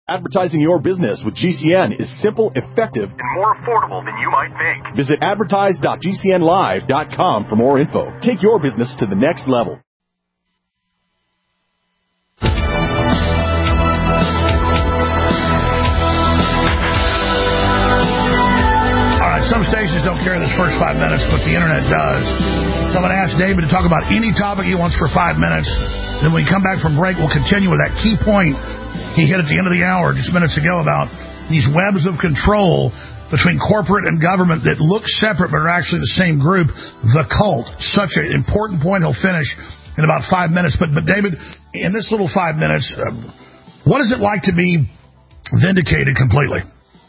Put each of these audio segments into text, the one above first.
Advertising your business with GCN is simple, effective, and more affordable than you might think. Visit advertise.gcnlive.com for more info. Take your business to the next level. All right, some stations don't carry this first 5 minutes, but the internet does. So I'm going to ask David to talk about any topic he wants for 5 minutes. Then when we come back from break, we'll continue with that key point he hit at the end of the hour just minutes ago about these webs of control between corporate and government that look separate but are actually the same group, the cult. Such an important point. He'll finish in about 5 minutes. But David, in this little 5 minutes, what is it like to be vindicated completely?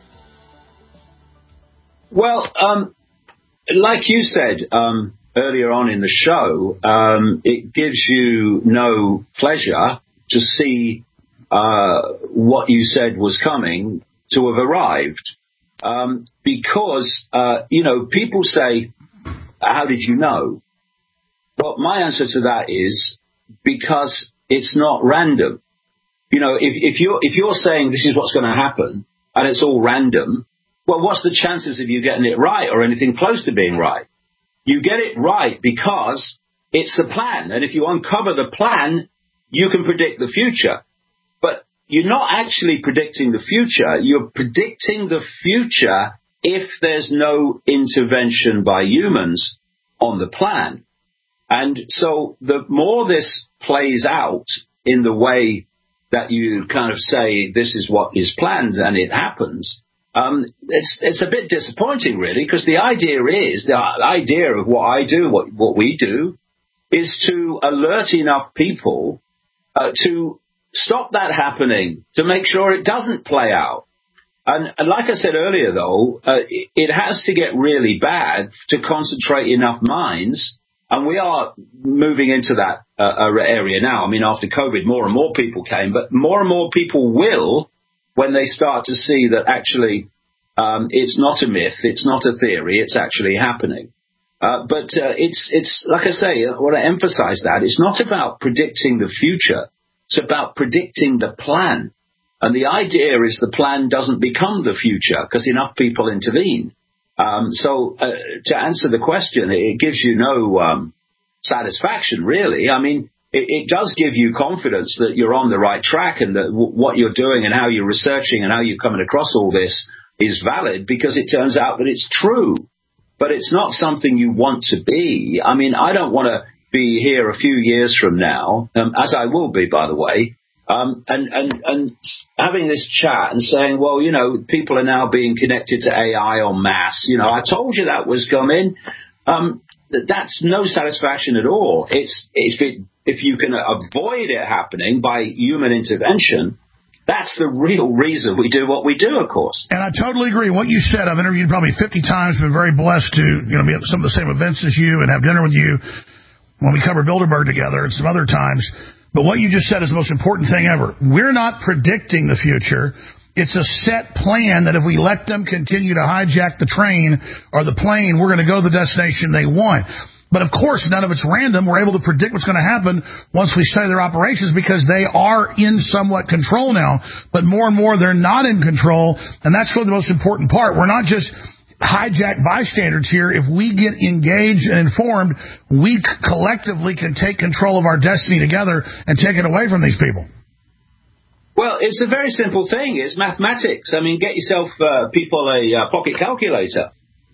Well, like you said earlier on in the show, it gives you no pleasure to see what you said was coming to have arrived. Because, people say, how did you know? Well, my answer to that is because it's not random. If you're saying this is what's going to happen and it's all random, well, what's the chances of you getting it right or anything close to being right? You get it right because it's a plan. And if you uncover the plan, you can predict the future. But you're not actually predicting the future. You're predicting the future if there's no intervention by humans on the plan. And so the more this plays out in the way that you kind of say this is what is planned and it happens, it's a bit disappointing, really, because the idea of what I do, what we do, is to alert enough people to stop that happening, to make sure it doesn't play out. And like I said earlier, though, it has to get really bad to concentrate enough minds. And we are moving into that area now. I mean, after COVID, more and more people came, but more and more people will when they start to see that actually it's not a myth, it's not a theory, it's actually happening. But it's like I say, I want to emphasize that. It's not about predicting the future. It's about predicting the plan. And the idea is the plan doesn't become the future because enough people intervene. So to answer the question, it gives you no satisfaction, really. I mean, it does give you confidence that you're on the right track and that what you're doing and how you're researching and how you're coming across all this is valid because it turns out that it's true. But it's not something you want to be. I mean, I don't want to be here a few years from now, as I will be, by the way, and having this chat and saying, well, people are now being connected to AI en masse. I told you that was coming. That's no satisfaction at all. If you can avoid it happening by human intervention, that's the real reason we do what we do, of course. And I totally agree. What you said, I've interviewed probably 50 times, been very blessed to be at some of the same events as you and have dinner with you when we cover Bilderberg together and some other times. But what you just said is the most important thing ever. We're not predicting the future. It's a set plan that if we let them continue to hijack the train or the plane, we're going to go to the destination they want. But, of course, none of it's random. We're able to predict what's going to happen once we study their operations because they are in somewhat control now. But more and more, they're not in control, and that's really the most important part. We're not just hijacked bystanders here. If we get engaged and informed, we collectively can take control of our destiny together and take it away from these people. Well, it's a very simple thing. It's mathematics. I mean, get yourself, people, a pocket calculator.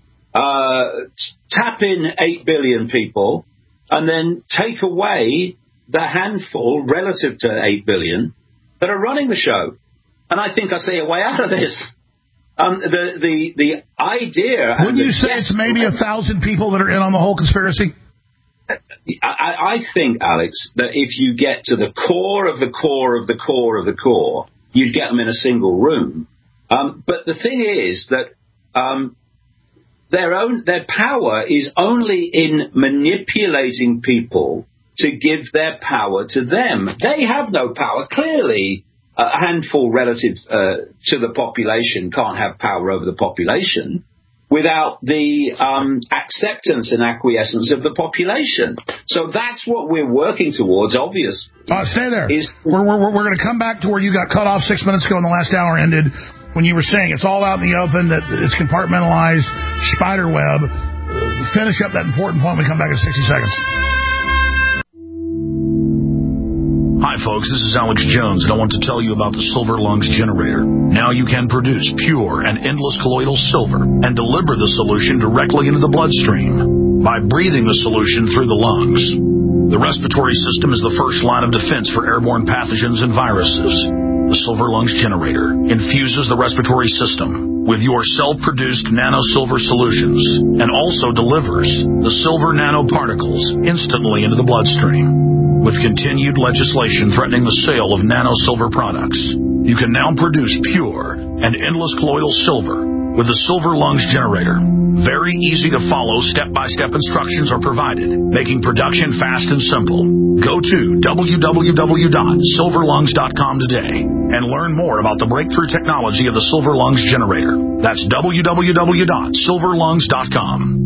Tap in 8 billion people and then take away the handful relative to 8 billion that are running the show. And I think I see a way out of this. The idea... Wouldn't you say it's maybe 1,000 people that are in on the whole conspiracy? I think, Alex, that if you get to the core of the core of the core of the core, you'd get them in a single room. But the thing is that their power is only in manipulating people to give their power to them. They have no power. Clearly, a handful relative to the population can't have power over the population. without the acceptance and acquiescence of the population. So that's what we're working towards, obviously. Stay there. We're going to come back to where you got cut off 6 minutes ago and the last hour ended when you were saying it's all out in the open, that it's compartmentalized, spider web. Finish up that important point when we come back in 60 seconds. Hi, folks. This is Alex Jones, and I want to tell you about the Silver Lungs generator. Now you can produce pure and endless colloidal silver and deliver the solution directly into the bloodstream by breathing the solution through the lungs. The respiratory system is the first line of defense for airborne pathogens and viruses. The Silver Lungs generator infuses the respiratory system with your self-produced nanosilver solutions and also delivers the silver nanoparticles instantly into the bloodstream. With continued legislation threatening the sale of nanosilver products, you can now produce pure and endless colloidal silver with the Silver Lungs generator. Very easy to follow, step-by-step instructions are provided, making production fast and simple. Go to www.silverlungs.com today and learn more about the breakthrough technology of the Silver Lungs generator. That's www.silverlungs.com.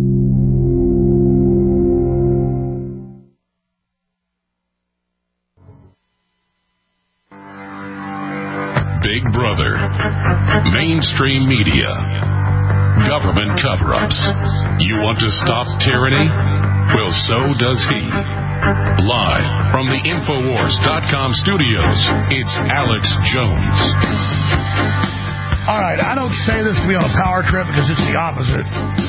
Big Brother, mainstream media, government cover-ups. You want to stop tyranny? Well, so does he. Live from the Infowars.com studios, it's Alex Jones. All right, I don't say this to be on a power trip because it's the opposite.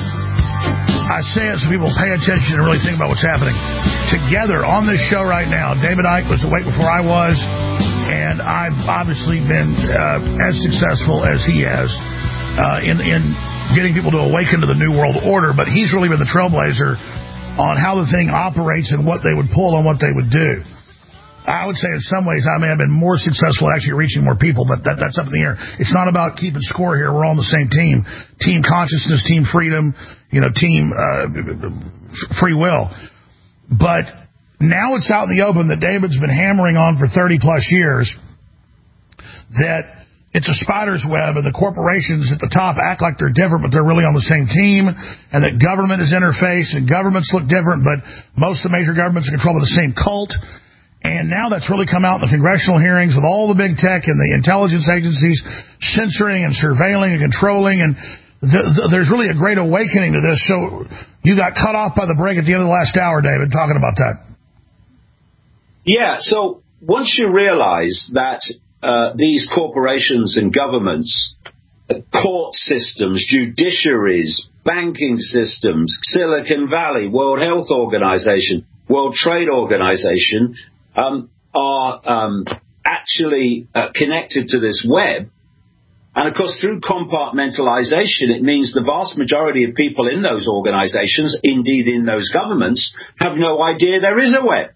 I say it so people pay attention and really think about what's happening. Together on this show right now, David Icke was awake before I was, and I've obviously been as successful as he has in getting people to awaken to the New World Order, but he's really been the trailblazer on how the thing operates and what they would pull and what they would do. I would say in some ways I may have been more successful at actually reaching more people, but that's up in the air. It's not about keeping score here. We're all on the same team. Team consciousness, team freedom, team free will. But now it's out in the open that David's been hammering on for 30-plus years, that it's a spider's web and the corporations at the top act like they're different, but they're really on the same team, and that government is interfaced and governments look different, but most of the major governments are controlled by the same cult. And now that's really come out in the congressional hearings with all the big tech and the intelligence agencies censoring and surveilling and controlling. And there's really a great awakening to this. So you got cut off by the break at the end of the last hour, David, talking about that. Yeah, so once you realize that these corporations and governments, court systems, judiciaries, banking systems, Silicon Valley, World Health Organization, World Trade Organization, are actually connected to this web. And, of course, through compartmentalization, it means the vast majority of people in those organizations, indeed in those governments, have no idea there is a web.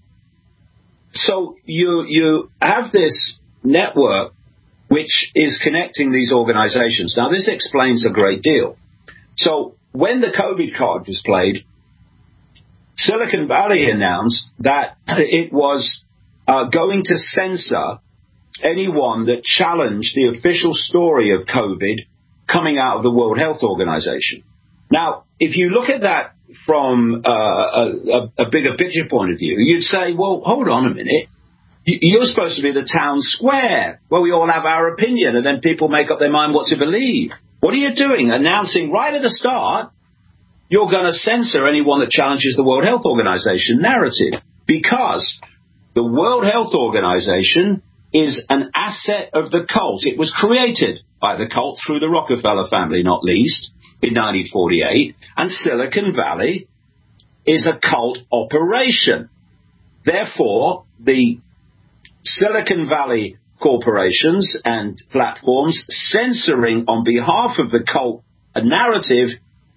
So you have this network which is connecting these organizations. Now, this explains a great deal. So when the COVID card was played, Silicon Valley announced that it was going to censor anyone that challenged the official story of COVID coming out of the World Health Organization. Now, if you look at that from a bigger picture point of view, you'd say, well, hold on a minute. You're supposed to be the town square where we all have our opinion and then people make up their mind what to believe. What are you doing? Announcing right at the start you're going to censor anyone that challenges the World Health Organization narrative, because the World Health Organization is an asset of the cult. It was created by the cult through the Rockefeller family, not least, in 1948. And Silicon Valley is a cult operation. Therefore, the Silicon Valley corporations and platforms censoring on behalf of the cult narrative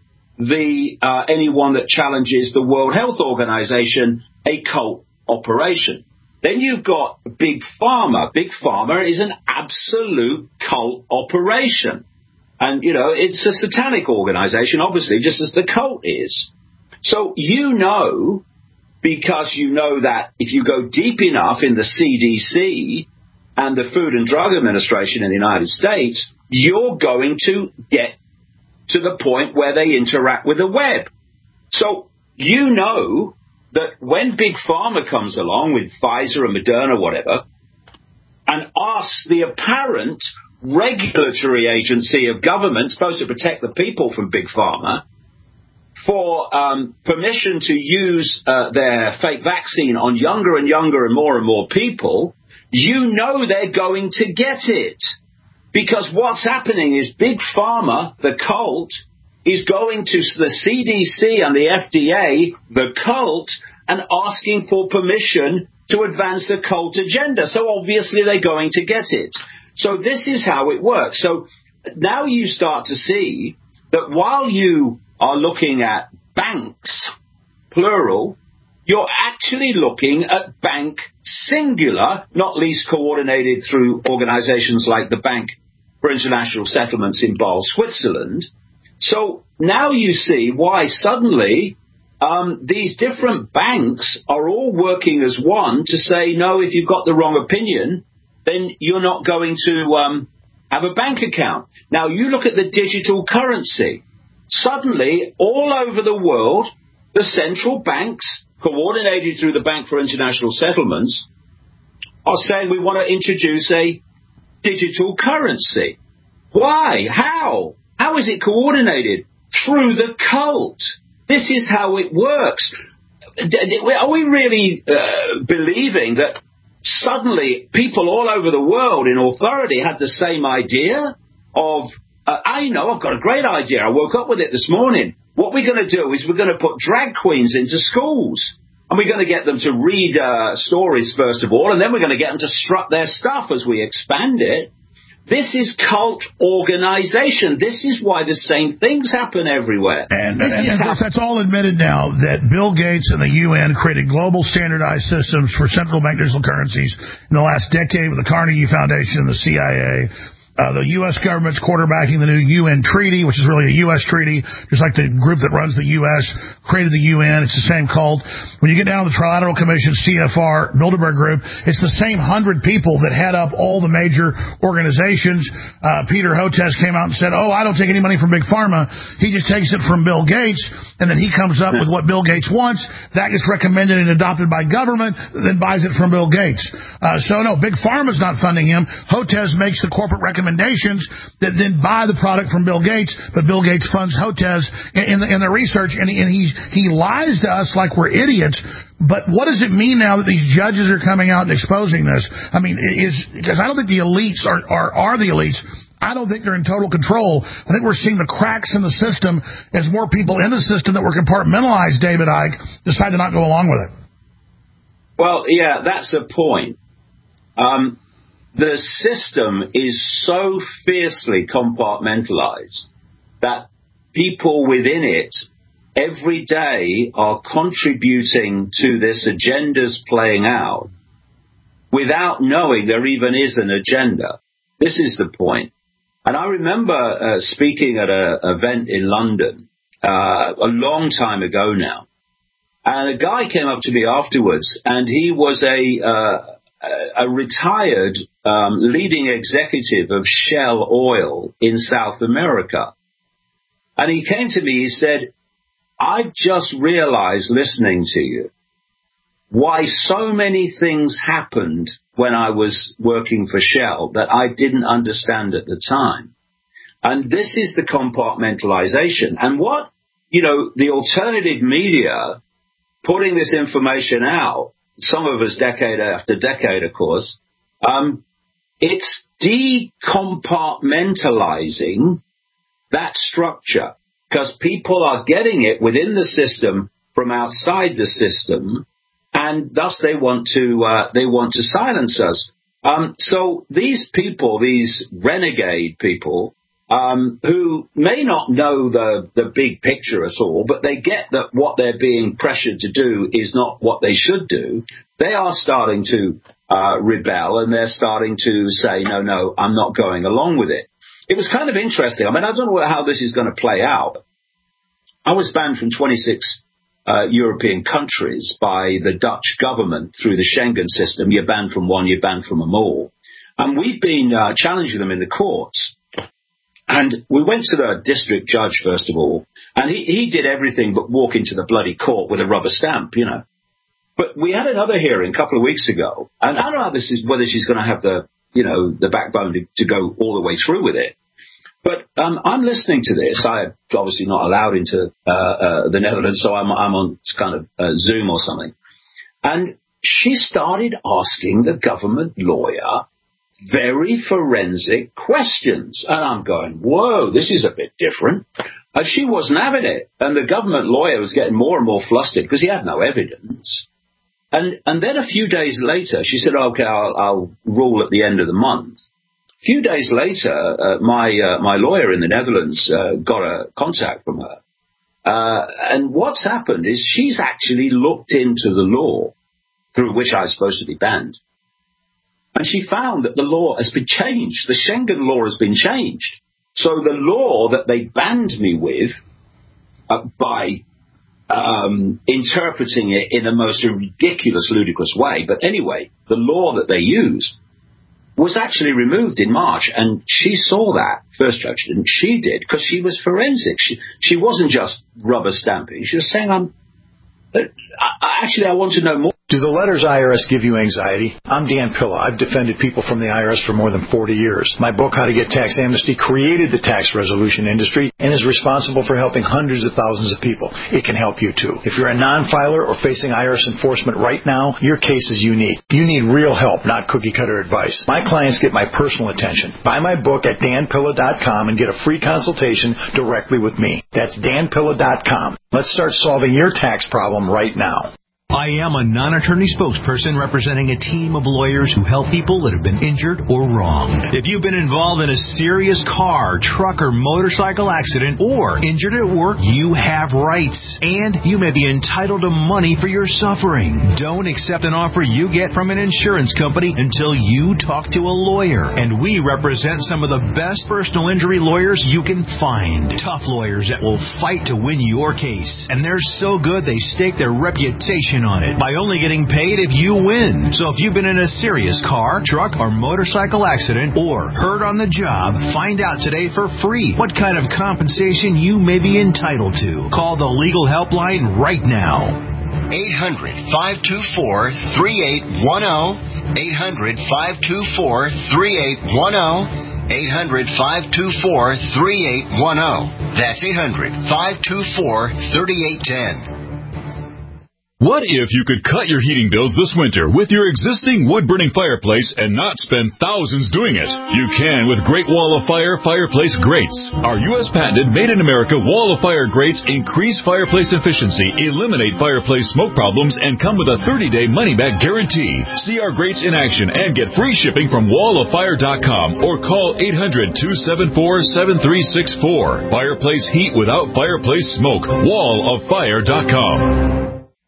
anyone that challenges the World Health Organization, a cult operation. Then you've got Big Pharma. Big Pharma is an absolute cult operation. And, it's a satanic organization, obviously, just as the cult is. So because you know that if you go deep enough in the CDC and the Food and Drug Administration in the United States, you're going to get to the point where they interact with the web. So you know that when Big Pharma comes along with Pfizer and Moderna, whatever, and asks the apparent regulatory agency of government supposed to protect the people from Big Pharma for permission to use their fake vaccine on younger and younger and more people, you know they're going to get it. Because what's happening is Big Pharma, the cult, is going to the CDC and the FDA, the cult, and asking for permission to advance a cult agenda. So obviously they're going to get it. So this is how it works. So now you start to see that while you are looking at banks, plural, you're actually looking at bank singular, not least coordinated through organizations like the Bank for International Settlements in Basel, Switzerland. So now you see why suddenly these different banks are all working as one to say, no, if you've got the wrong opinion, then you're not going to have a bank account. Now, you look at the digital currency. Suddenly, all over the world, the central banks, coordinated through the Bank for International Settlements, are saying we want to introduce a digital currency. Why? How? How is it coordinated? Through the cult. This is how it works. Are we really believing that suddenly people all over the world in authority had the same idea of, I know, I've got a great idea. I woke up with it this morning. What we're going to do is we're going to put drag queens into schools. And we're going to get them to read stories, first of all, and then we're going to get them to strut their stuff as we expand it. This is cult organization. This is why the same things happen everywhere. And that's all admitted now, that Bill Gates and the UN created global standardized systems for central bank digital currencies in the last decade with the Carnegie Foundation and the CIA. The U.S. government's quarterbacking the new UN treaty, which is really a U.S. treaty, just like the group that runs the U.S. created the UN. It's the same cult. When you get down to the Trilateral Commission, CFR, Bilderberg Group, it's the same 100 people that head up all the major organizations. Peter Hotez came out and said, I don't take any money from Big Pharma. He just takes it from Bill Gates, and then he comes up with what Bill Gates wants. That gets recommended and adopted by government, then buys it from Bill Gates. So no, Big Pharma's not funding him. Hotez makes the corporate recommendations that then buy the product from Bill Gates, but Bill Gates funds Hotez in the research, and he lies to us like we're idiots. But what does it mean now that these judges are coming out and exposing this? I mean, because I don't think the elites are the elites. I don't think they're in total control. I think we're seeing the cracks in the system as more people in the system that were compartmentalized, David Icke, decide to not go along with it. Well, yeah, that's a point. The system is so fiercely compartmentalized that people within it every day are contributing to this agenda's playing out without knowing there even is an agenda. This is the point. And I remember speaking at an event in London a long time ago now, and a guy came up to me afterwards, and he was a retired leading executive of Shell Oil in South America. And he came to me, he said, I've just realized listening to you why so many things happened when I was working for Shell that I didn't understand at the time. And this is the compartmentalization. And what, the alternative media putting this information out, some of us decade after decade, of course, it's decompartmentalizing that structure because people are getting it within the system from outside the system, and thus they want to silence us. So these people, these renegade people, who may not know the big picture at all, but they get that what they're being pressured to do is not what they should do. They are starting to rebel, and they're starting to say, no, I'm not going along with it. It was kind of interesting. I mean, I don't know how this is going to play out. I was banned from 26 European countries by the Dutch government through the Schengen system. You're banned from one, you're banned from them all. And we've been challenging them in the courts. And we went to the district judge, first of all, and he did everything but walk into the bloody court with a rubber stamp, you know. But we had another hearing a couple of weeks ago, and I don't know whether she's going to have the backbone to go all the way through with it. But I'm listening to this. I'm obviously not allowed into the Netherlands, so I'm on kind of Zoom or something. And she started asking the government lawyer very forensic questions. And I'm going, whoa, this is a bit different. And she wasn't having it. And the government lawyer was getting more and more flustered because he had no evidence. And then a few days later, she said, okay, I'll rule at the end of the month. A few days later, my lawyer in the Netherlands got a contact from her. And what's happened is she's actually looked into the law through which I'm supposed to be banned. And she found that the law has been changed. The Schengen law has been changed. So the law that they banned me with by interpreting it in the most ridiculous, ludicrous way, but anyway, the law that they used was actually removed in March. And she saw that. First judge didn't. She did, because she was forensic. She wasn't just rubber stamping. She was saying, I want to know more. Do the letters IRS give you anxiety? I'm Dan Pilla. I've defended people from the IRS for more than 40 years. My book, How to Get Tax Amnesty, created the tax resolution industry and is responsible for helping hundreds of thousands of people. It can help you, too. If you're a non-filer or facing IRS enforcement right now, your case is unique. You need real help, not cookie-cutter advice. My clients get my personal attention. Buy my book at danpilla.com and get a free consultation directly with me. That's danpilla.com. Let's start solving your tax problem right now. I am a non-attorney spokesperson representing a team of lawyers who help people that have been injured or wronged. If you've been involved in a serious car, truck, or motorcycle accident or injured at work, you have rights, and you may be entitled to money for your suffering. Don't accept an offer you get from an insurance company until you talk to a lawyer, and we represent some of the best personal injury lawyers you can find. Tough lawyers that will fight to win your case, and they're so good they stake their reputation on it by only getting paid if you win. So if you've been in a serious car, truck, or motorcycle accident or hurt on the job, find out today for free what kind of compensation you may be entitled to. Call the legal helpline right now. 800-524-3810. 800-524-3810. 800-524-3810. That's 800-524-3810. What if you could cut your heating bills this winter with your existing wood-burning fireplace and not spend thousands doing it? You can with Great Wall of Fire fireplace grates. Our U.S. patented made-in-America Wall of Fire grates increase fireplace efficiency, eliminate fireplace smoke problems, and come with a 30-day money-back guarantee. See our grates in action and get free shipping from walloffire.com or call 800-274-7364. Fireplace heat without fireplace smoke. walloffire.com.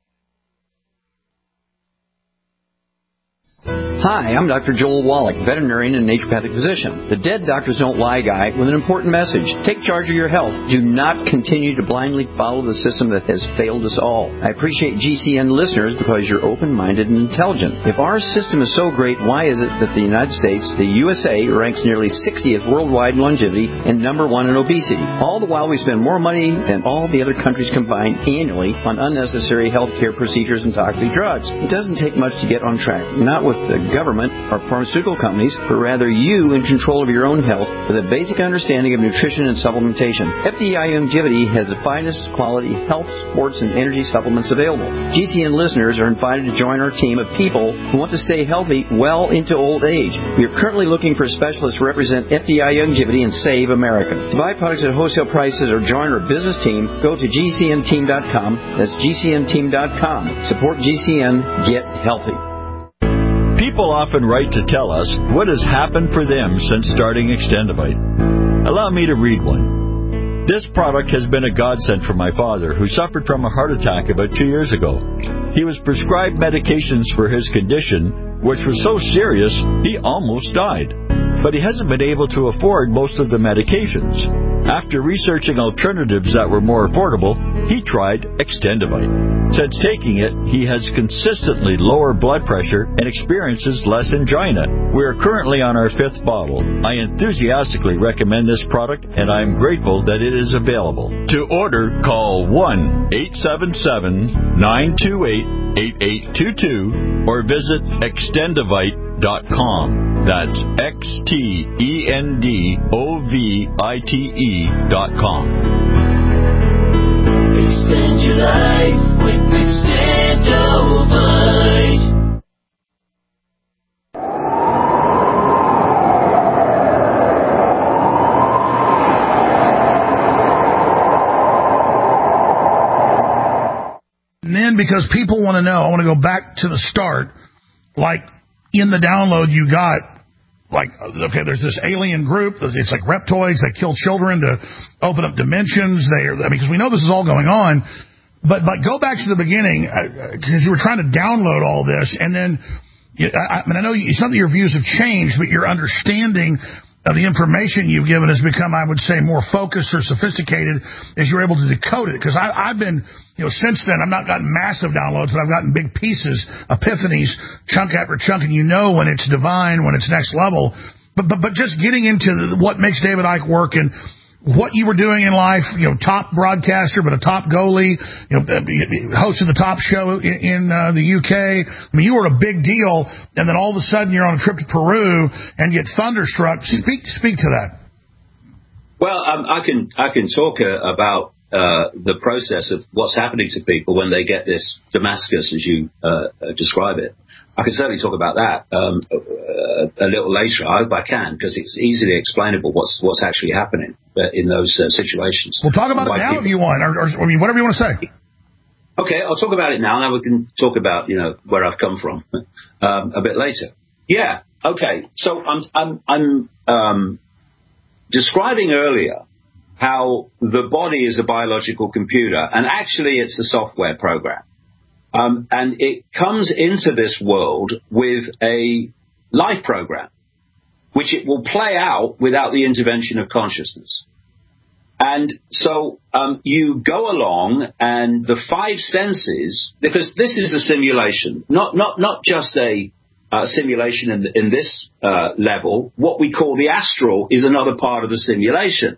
Hi, I'm Dr. Joel Wallach, veterinarian and naturopathic physician. The Dead Doctors Don't Lie guy with an important message. Take charge of your health. Do not continue to blindly follow the system that has failed us all. I appreciate GCN listeners because you're open-minded and intelligent. If our system is so great, why is it that the United States, the USA, ranks nearly 60th worldwide in longevity and number 1 in obesity? All the while we spend more money than all the other countries combined annually on unnecessary healthcare procedures and toxic drugs. It doesn't take much to get on track. Not with the government or pharmaceutical companies, but rather you in control of your own health with a basic understanding of nutrition and supplementation. FDI Longevity has the finest quality health, sports, and energy supplements available. GCN listeners are invited to join our team of people who want to stay healthy well into old age. We are currently looking for specialists to represent FDI Longevity and Save America. To buy products at wholesale prices or join our business team, go to GCNteam.com. That's GCNteam.com. Support GCN. Get healthy. People often write to tell us what has happened for them since starting Extendivite. Allow me to read one. This product has been a godsend for my father, who suffered from a heart attack about 2 years ago. He was prescribed medications for his condition, which was so serious he almost died. but he hasn't been able to afford most of the medications. After researching alternatives that were more affordable, he tried Extendivite. Since taking it, he has consistently lower blood pressure and experiences less angina. We are currently on our 5th bottle. I enthusiastically recommend this product, and I am grateful that it is available. To order, call 1-877-928-8822 or visit Extendivite.com. That's XTENDOVITE.com. Extend your life with Extendovite. And then, because people want to know, I want to go back to the start, like in the download you got, like, okay, there's this alien group, it's like reptoids that kill children to open up dimensions. Because we know this is all going on, but go back to the beginning, because you were trying to download all this, and then, I know it's not that your views have changed, but your understanding of the information you've given has become, I would say, more focused or sophisticated as you're able to decode it. Because I've been, since then, I've not gotten massive downloads, but I've gotten big pieces, epiphanies, chunk after chunk, and you know when it's divine, when it's next level. But just getting into what makes David Icke work and what you were doing in life, top broadcaster, but a top goalie, hosting the top show in the UK. I mean, you were a big deal, and then all of a sudden you're on a trip to Peru and get thunderstruck. Speak to that. Well, I can talk about the process of what's happening to people when they get this Damascus, as you describe it. I can certainly talk about that a little later. I hope I can, because it's easily explainable what's actually happening in those situations. We'll talk about it now if you want, or whatever you want to say. Okay, I'll talk about it now, and then we can talk about where I've come from a bit later. Yeah. Okay. So I'm describing earlier how the body is a biological computer, and actually it's a software program. And it comes into this world with a life program, which it will play out without the intervention of consciousness. And so you go along, and the 5 senses, because this is a simulation, not just a simulation in this level. What we call the astral is another part of the simulation.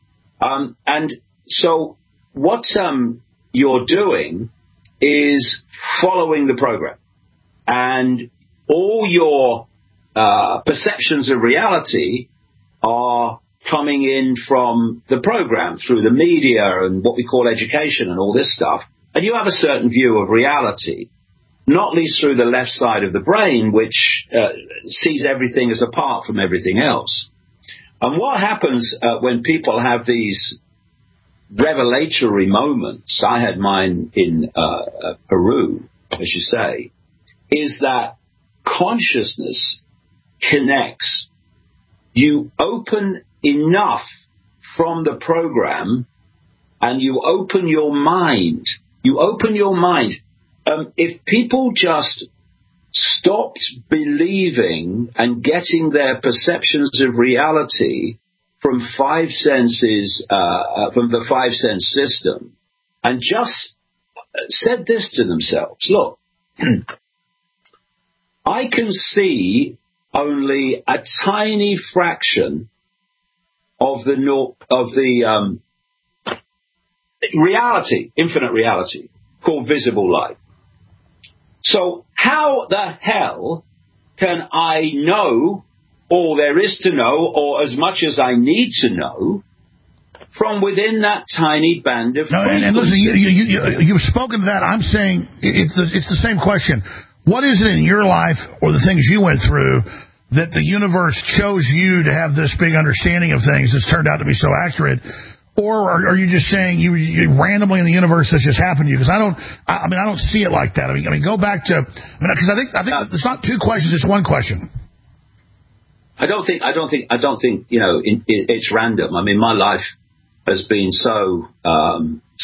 And so what you're doing is following the program, and all your perceptions of reality are coming in from the program through the media and what we call education and all this stuff. And you have a certain view of reality, not least through the left side of the brain, which sees everything as apart from everything else. And what happens when people have these revelatory moments, I had mine in Peru, as you say, is that consciousness connects. You open enough from the program, and you open your mind. If people just stopped believing and getting their perceptions of reality from 5 senses, from the 5-sense system, and just said this to themselves: look, I can see only a tiny fraction of the reality, infinite reality, called visible light. So how the hell can I know all there is to know, or as much as I need to know, from within that tiny band of frequency? And listen, you've spoken to that. I'm saying it's the same question. What is it in your life or the things you went through that the universe chose you to have this big understanding of things that's turned out to be so accurate? Or are you just saying you randomly in the universe this just happened to you? Because I don't see it like that. I mean, go back to, because I think it's not 2 questions, it's 1 question. I don't think it's random. I mean, my life has been so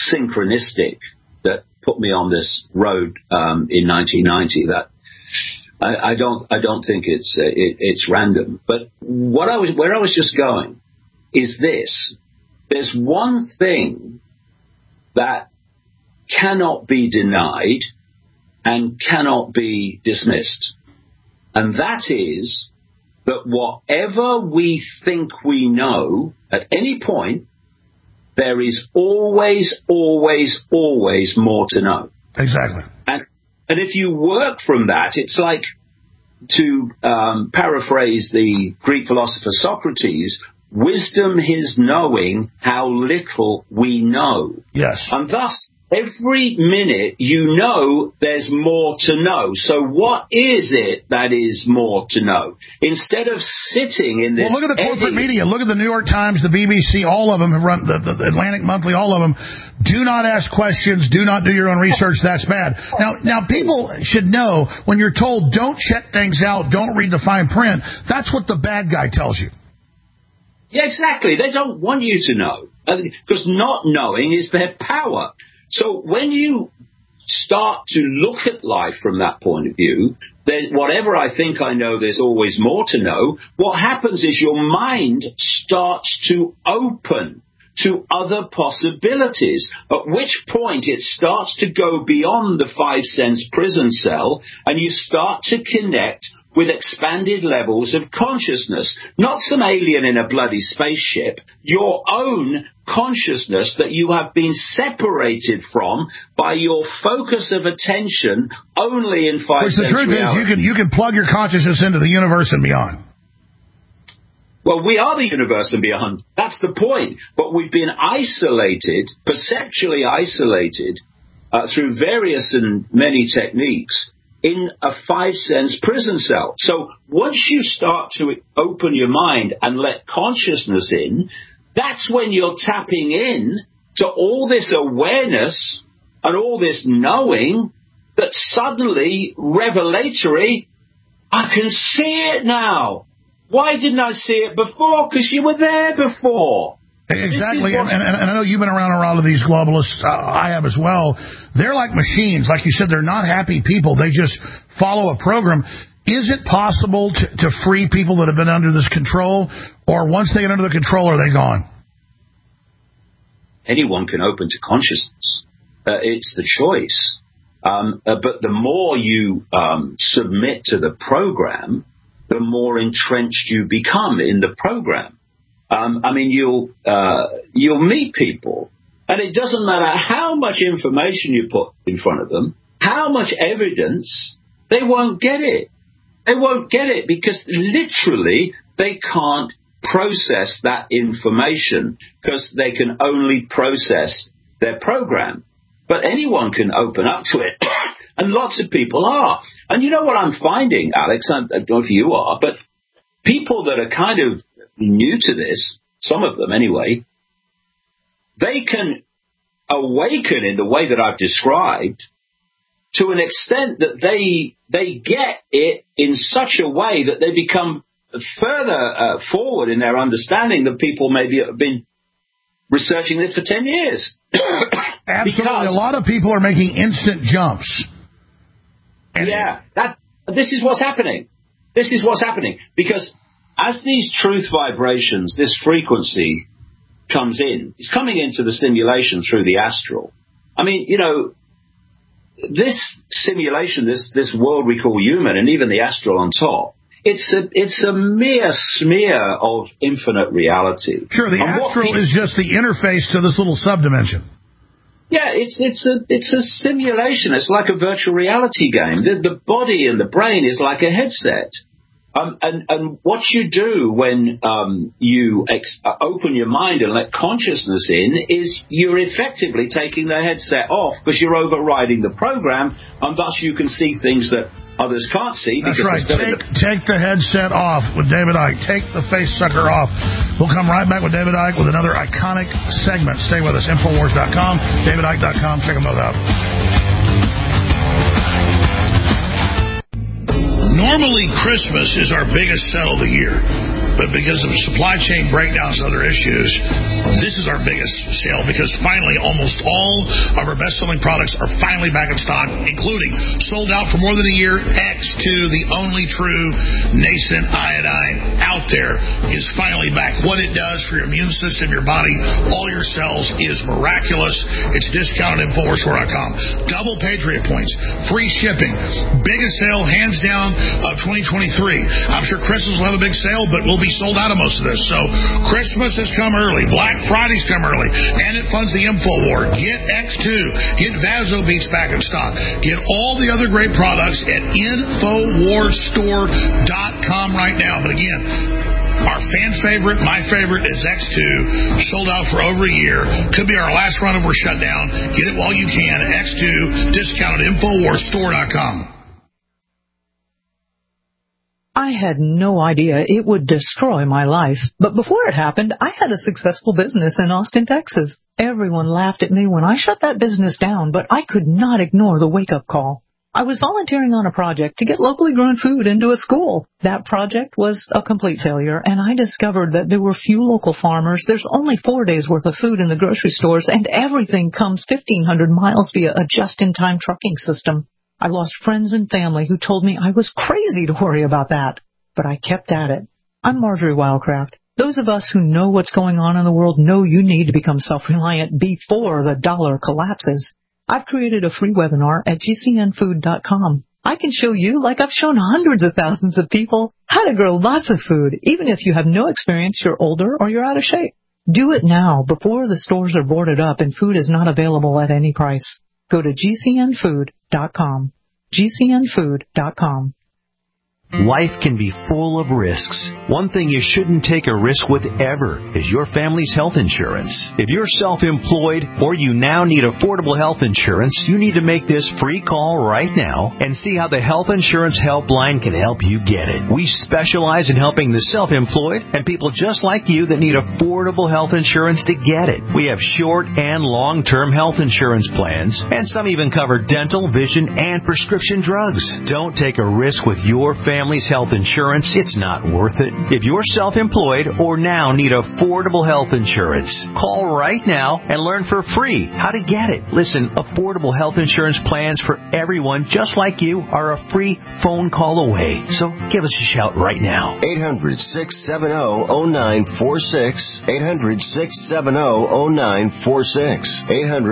synchronistic that put me on this road in 1990 that I don't think it's random. But where I was just going is this: there's one thing that cannot be denied and cannot be dismissed, and that is that whatever we think we know at any point, there is always, always, always more to know. Exactly. And if you work from that, it's like, to paraphrase the Greek philosopher Socrates, wisdom is knowing how little we know. Yes. And thus, every minute you know there's more to know. So what is it that is more to know? Instead of sitting in this... Well, look at the corporate media. Look at the New York Times, the BBC, all of them have run, the Atlantic Monthly, all of them. Do not ask questions. Do not do your own research. That's bad. Now, people should know when you're told don't check things out, don't read the fine print, that's what the bad guy tells you. Yeah, exactly. They don't want you to know. Because not knowing is their power. So when you start to look at life from that point of view, whatever I think I know, there's always more to know. What happens is your mind starts to open to other possibilities, at which point it starts to go beyond the 5-sense prison cell, and you start to connect with expanded levels of consciousness. Not some alien in a bloody spaceship, your own consciousness that you have been separated from by your focus of attention only in 5-sense reality. Which the truth is, you can plug your consciousness into the universe and beyond. Well, we are the universe and beyond. That's the point. But we've been isolated, perceptually isolated, through various and many techniques in a 5-sense prison cell. So once you start to open your mind and let consciousness in, that's when you're tapping in to all this awareness and all this knowing that suddenly, revelatory, I can see it now. Why didn't I see it before? Because you were there before. Exactly, and I know you've been around a lot of these globalists. I have as well. They're like machines. Like you said, they're not happy people. They just follow a program. Is it possible to free people that have been under this control, or once they get under the control, are they gone? Anyone can open to consciousness. It's the choice. But the more you submit to the program, the more entrenched you become in the program. I mean, you'll meet people, and it doesn't matter how much information you put in front of them, how much evidence, they won't get it. They won't get it because literally they can't process that information because they can only process their program. But anyone can open up to it, and lots of people are. And you know what I'm finding, Alex? I don't know if you are, but people that are kind of new to this, some of them anyway, they can awaken in the way that I've described to an extent that they get it in such a way that they become further forward in their understanding than people maybe have been researching this for 10 years. Absolutely. A lot of people are making instant jumps. Yeah, this is what's happening. This is what's happening. Because as these truth vibrations, this frequency comes in, it's coming into the simulation through the astral. I mean, you know, this simulation, this world we call human, and even the astral on top, it's a mere smear of infinite reality. Sure, the astral is just the interface to this little subdimension. Yeah, it's a simulation. It's like a virtual reality game. The body and the brain is like a headset. And what you do when you open your mind and let consciousness in is you're effectively taking the headset off because you're overriding the program, and thus you can see things that others can't see. That's right. Take the headset off with David Icke. Take the face sucker off. We'll come right back with David Icke with another iconic segment. Stay with us. Infowars.com, DavidIcke.com. Check them both out. Normally, Christmas is our biggest sell of the year. but because of supply chain breakdowns and other issues, this is our biggest sale because finally almost all of our best-selling products are finally back in stock, including sold out for more than a year, X2, the only true nascent iodine out there, is finally back. What it does for your immune system, your body, all your cells is miraculous. It's discounted at InfoWarsStore.com. Double Patriot points, free shipping, biggest sale hands down of 2023. I'm sure Christmas will have a big sale, but we'll be sold out of most of this. So Christmas has come early, Black Friday's come early, and it funds the InfoWar. Get X2, get VasoBeats back in stock, get all the other great products at InfoWarsStore.com right now. But again, our fan favorite, my favorite, is X2. Sold out for over a year. Could be our last run if we're shut down. Get it while you can. X2, discounted at InfoWarsStore.com. I had no idea it would destroy my life. But before it happened, I had a successful business in Austin, Texas. Everyone laughed at me when I shut that business down, but I could not ignore the wake-up call. I was volunteering on a project to get locally grown food into a school. That project was a complete failure, and I discovered that there were few local farmers. There's only 4 days' worth of food in the grocery stores, and everything comes 1,500 miles via a just-in-time trucking system. I lost friends and family who told me I was crazy to worry about that. But I kept at it. I'm Marjorie Wildcraft. Those of us who know what's going on in the world know you need to become self-reliant before the dollar collapses. I've created a free webinar at GCNfood.com. I can show you, like I've shown hundreds of thousands of people, how to grow lots of food, even if you have no experience, you're older, or you're out of shape. Do it now, before the stores are boarded up and food is not available at any price. Go to GCNfood.com. GCNfood.com. Life can be full of risks. One thing you shouldn't take a risk with ever is your family's health insurance. If you're self-employed or you now need affordable health insurance, you need to make this free call right now and see how the Health Insurance Helpline can help you get it. We specialize in helping the self-employed and people just like you that need affordable health insurance to get it. We have short and long-term health insurance plans, and some even cover dental, vision, and prescription drugs. Don't take a risk with your family's health insurance. It's not worth it. If you're self-employed or now need affordable health insurance, call right now and learn for free how to get it. Listen, affordable health insurance plans for everyone just like you are a free phone call away. So give us a shout right now. 800-670-0946. 800-670-0946.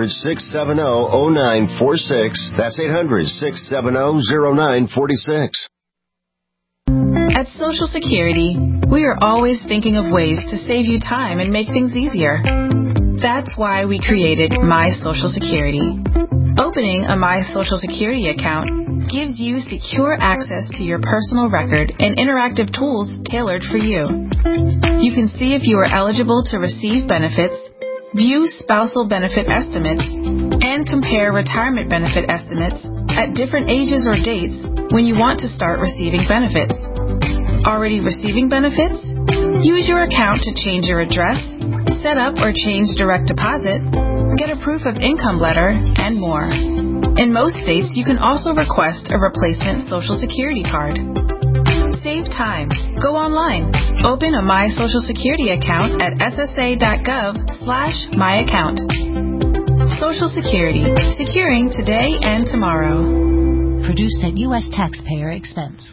800-670-0946. That's 800-670-0946. At Social Security, we are always thinking of ways to save you time and make things easier. That's why we created My Social Security. Opening a My Social Security account gives you secure access to your personal record and interactive tools tailored for you. You can see if you are eligible to receive benefits, view spousal benefit estimates, and compare retirement benefit estimates at different ages or dates when you want to start receiving benefits. Already receiving benefits? Use your account to change your address, set up or change direct deposit, get a proof of income letter, and more. In most states, you can also request a replacement Social Security card. Save time. Go online. Open a My Social Security account at ssa.gov/myaccount. Social Security. Securing today and tomorrow. Produced at U.S. taxpayer expense.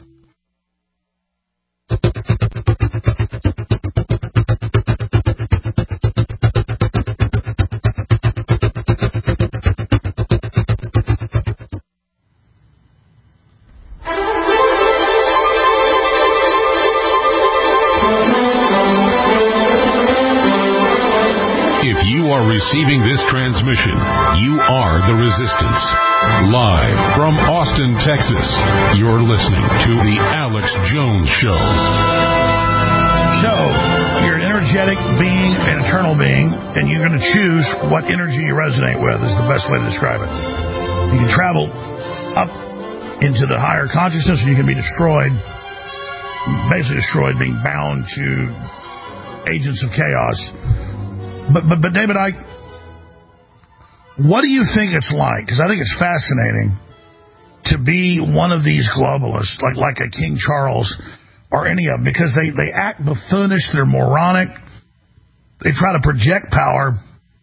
If you are receiving this transmission, you are the Resistance. Live from Austin, Texas, you're listening to The Alex Jones Show. So, you're an energetic being, an eternal being, and you're going to choose what energy you resonate with is the best way to describe it. You can travel up into the higher consciousness, and you can be destroyed, basically destroyed, being bound to agents of chaos. But David, what do you think it's like? Because I think it's fascinating to be one of these globalists, like a King Charles or any of them, because they act buffoonish, they're moronic, they try to project power.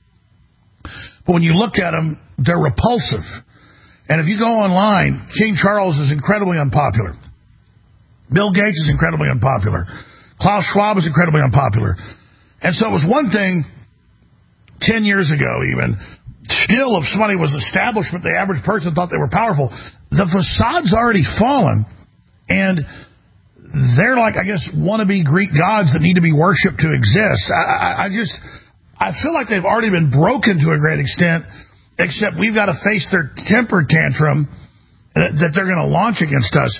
But when you look at them, they're repulsive. And if you go online, King Charles is incredibly unpopular. Bill Gates is incredibly unpopular. Klaus Schwab is incredibly unpopular. And so it was one thing 10 years ago even, still if somebody was establishment, the average person thought they were powerful. The facade's already fallen, and they're like, I guess, wannabe Greek gods that need to be worshipped to exist. I feel like they've already been broken to a great extent, except we've got to face their temper tantrum that they're going to launch against us.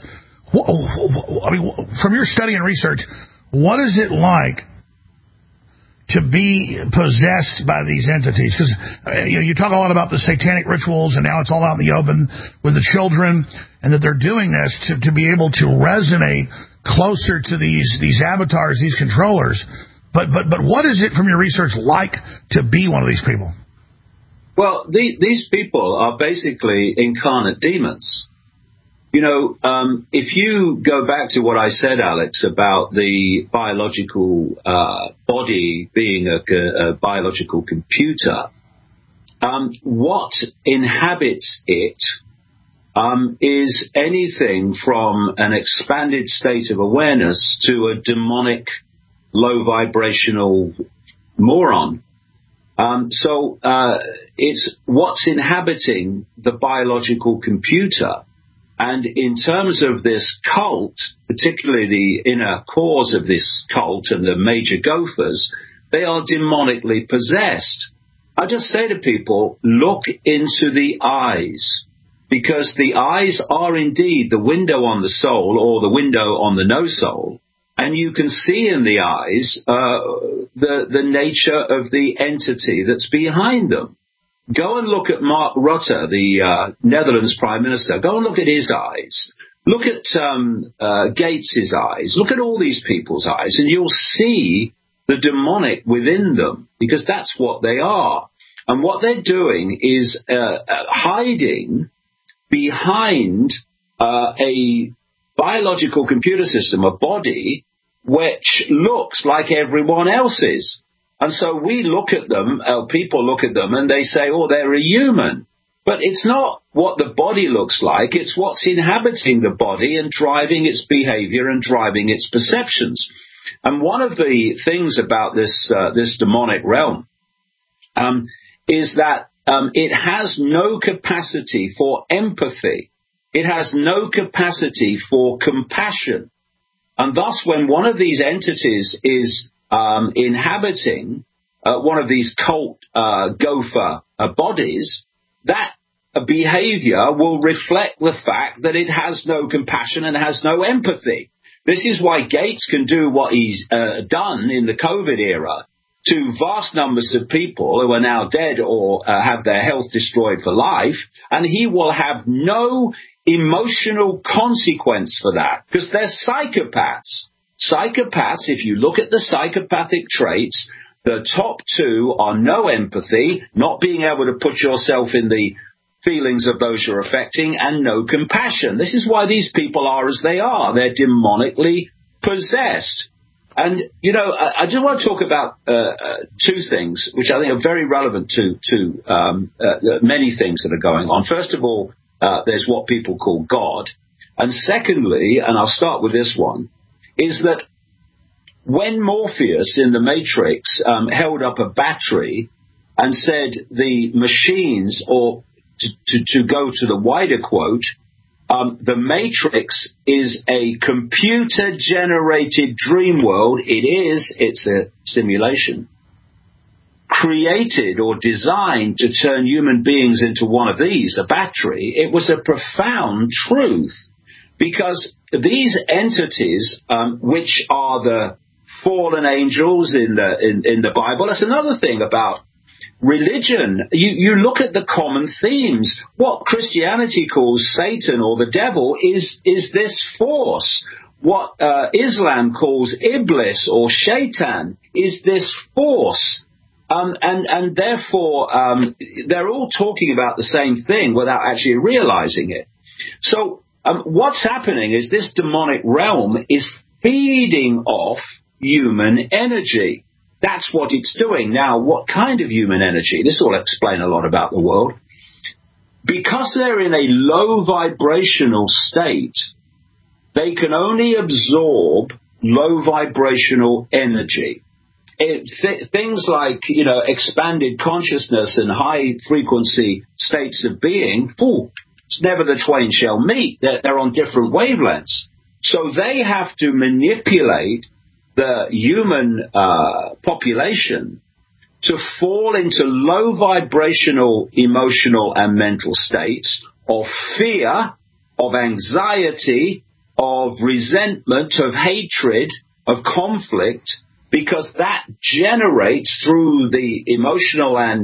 I mean, from your study and research, what is it like to be possessed by these entities? Because you talk a lot about the satanic rituals, and now it's all out in the open with the children, and that they're doing this to be able to resonate closer to these avatars, these controllers. But what is it from your research like to be one of these people? Well, these people are basically incarnate demons. You know, if you go back to what I said, Alex, about the biological body being a biological computer, what inhabits it is anything from an expanded state of awareness to a demonic, low vibrational moron. So it's what's inhabiting the biological computer. And in terms of this cult, particularly the inner cores of this cult and the major gophers, they are demonically possessed. I just say to people, look into the eyes, because the eyes are indeed the window on the soul, or the window on the no soul. And you can see in the eyes the nature of the entity that's behind them. Go and look at Mark Rutte, the Netherlands Prime Minister. Go and look at his eyes. Look at Gates' eyes. Look at all these people's eyes, and you'll see the demonic within them, because that's what they are. And what they're doing is hiding behind a biological computer system, a body, which looks like everyone else's. And so we look at them, people look at them, and they say, oh, they're a human. But it's not what the body looks like. It's what's inhabiting the body and driving its behavior and driving its perceptions. And one of the things about this demonic realm is that it has no capacity for empathy. It has no capacity for compassion. And thus, when one of these entities is inhabiting one of these cult gopher bodies, that behavior will reflect the fact that it has no compassion and has no empathy. This is why Gates can do what he's done in the COVID era to vast numbers of people who are now dead or have their health destroyed for life, and he will have no emotional consequence for that, because they're psychopaths. Psychopaths, if you look at the psychopathic traits, the top two are no empathy, not being able to put yourself in the feelings of those you're affecting, and no compassion. This is why these people are as they are. They're demonically possessed. And, you know, I just want to talk about two things, which I think are very relevant to many things that are going on. First of all, there's what people call God. And secondly, and I'll start with this one, is that when Morpheus in the Matrix held up a battery and said the machines, or to go to the wider quote, the Matrix is a computer-generated dream world. It's a simulation created or designed to turn human beings into one of these, a battery. It was a profound truth, because these entities, which are the fallen angels in the Bible, that's another thing about religion. You look at the common themes. What Christianity calls Satan or the devil is this force. What Islam calls Iblis or Shaitan is this force. And therefore, they're all talking about the same thing without actually realizing it. So what's happening is this demonic realm is feeding off human energy. That's what it's doing. Now, what kind of human energy? This will explain a lot about the world. Because they're in a low vibrational state, they can only absorb low vibrational energy. Things like, expanded consciousness and high frequency states of being, it's never the twain shall meet. They're on different wavelengths. So they have to manipulate the human population to fall into low vibrational emotional and mental states of fear, of anxiety, of resentment, of hatred, of conflict, because that generates through the emotional and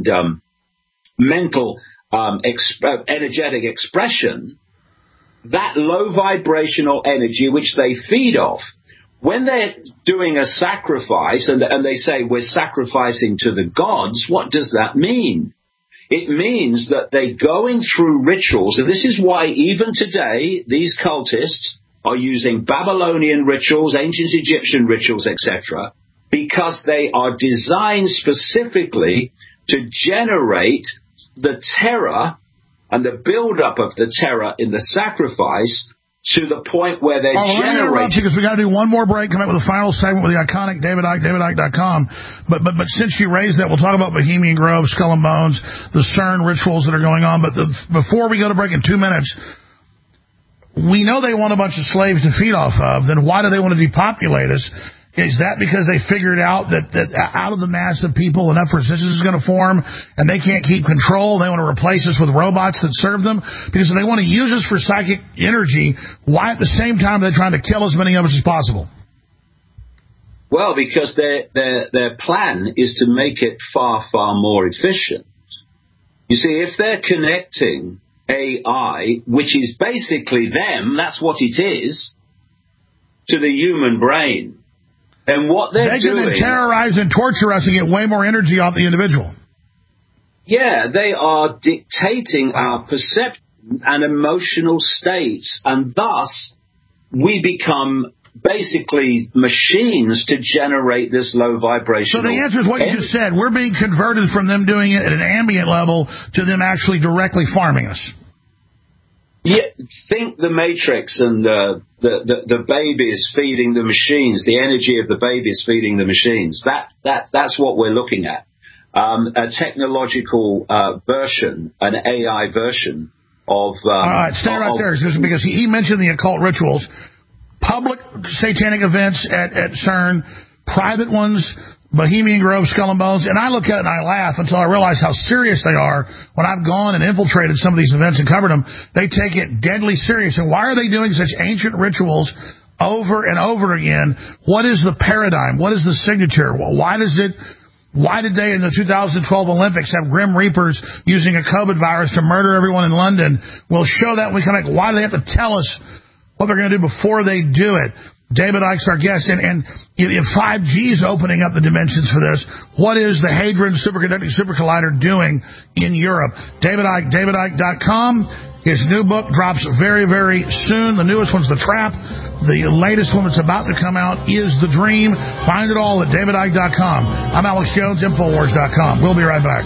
mental energetic expression that low vibrational energy which they feed off. When they're doing a sacrifice and they say we're sacrificing to the gods, what does that mean? It means that they're going through rituals, and this is why even today these cultists are using Babylonian rituals, ancient Egyptian rituals, etc., because they are designed specifically to generate the terror and the build-up of the terror in the sacrifice to the point where they're generating... Because we got to do one more break, come up with a final segment with the iconic David Icke, DavidIcke.com. But since you raised that, we'll talk about Bohemian Grove, Skull and Bones, the CERN rituals that are going on. But before we go to break in 2 minutes, we know they want a bunch of slaves to feed off of. Then why do they want to depopulate us? Is that because they figured out that out of the mass of people, enough resistance is going to form, and they can't keep control? They want to replace us with robots that serve them? Because if they want to use us for psychic energy, why at the same time are they trying to kill as many of us as possible? Well, because their plan is to make it far, far more efficient. You see, if they're connecting AI, which is basically them, that's what it is, to the human brain, and what they're doing... They can terrorize and torture us and get way more energy off the individual. Yeah, they are dictating our perception and emotional states, and thus we become basically machines to generate this low vibrational... So the answer is what you just said. We're being converted from them doing it at an ambient level to them actually directly farming us. Yeah, think the Matrix and the babies feeding the machines, the energy of the babies feeding the machines. That's what we're looking at. A technological version, an AI version of... All right, stay right there, because he mentioned the occult rituals. Public satanic events at CERN, private ones, Bohemian Grove, Skull and Bones, and I look at it and I laugh until I realize how serious they are. When I've gone and infiltrated some of these events and covered them, they take it deadly serious. And why are they doing such ancient rituals over and over again? What is the paradigm? What is the signature? Why did they in the 2012 Olympics have Grim Reapers using a COVID virus to murder everyone in London? We'll show that when we come back. Why do they have to tell us what they're going to do before they do it? David Icke's our guest, and if 5G is opening up the dimensions for this, what is the Hadron Superconducting Super Collider doing in Europe? David Icke, DavidIcke.com. His new book drops very, very soon. The newest one's The Trap. The latest one that's about to come out is The Dream. Find it all at DavidIcke.com. I'm Alex Jones, Infowars.com. We'll be right back.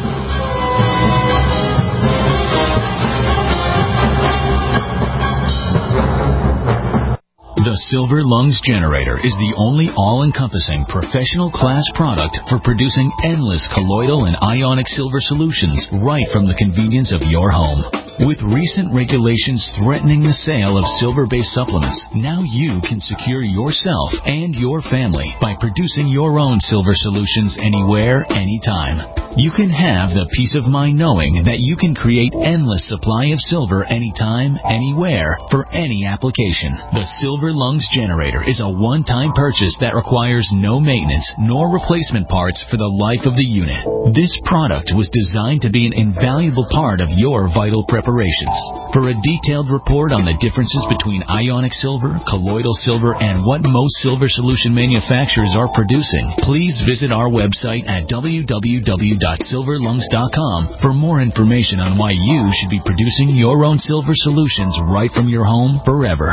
The Silver Lungs Generator is the only all-encompassing professional-class product for producing endless colloidal and ionic silver solutions right from the convenience of your home. With recent regulations threatening the sale of silver-based supplements, now you can secure yourself and your family by producing your own silver solutions anywhere, anytime. You can have the peace of mind knowing that you can create endless supply of silver anytime, anywhere, for any application. The Silver Lungs Generator is a one-time purchase that requires no maintenance nor replacement parts for the life of the unit. This product was designed to be an invaluable part of your vital preparations. For a detailed report on the differences between ionic silver, colloidal silver, and what most silver solution manufacturers are producing, please visit our website at www.silverlungs.com for more information on why you should be producing your own silver solutions right from your home forever.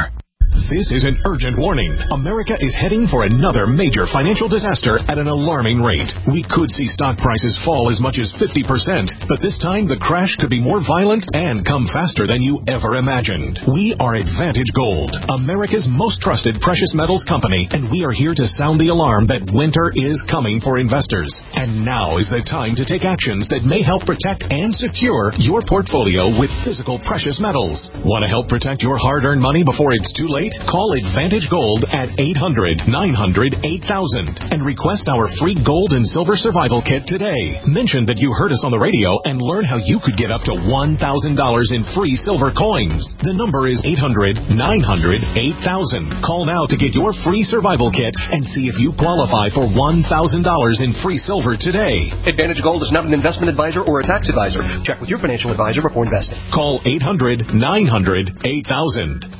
This is an urgent warning. America is heading for another major financial disaster at an alarming rate. We could see stock prices fall as much as 50%, but this time the crash could be more violent and come faster than you ever imagined. We are Advantage Gold, America's most trusted precious metals company, and we are here to sound the alarm that winter is coming for investors. And now is the time to take actions that may help protect and secure your portfolio with physical precious metals. Want to help protect your hard-earned money before it's too late? Call Advantage Gold at 800-900-8000 and request our free gold and silver survival kit today. Mention that you heard us on the radio and learn how you could get up to $1,000 in free silver coins. The number is 800-900-8000. Call now to get your free survival kit and see if you qualify for $1,000 in free silver today. Advantage Gold is not an investment advisor or a tax advisor. Check with your financial advisor before investing. Call 800-900-8000.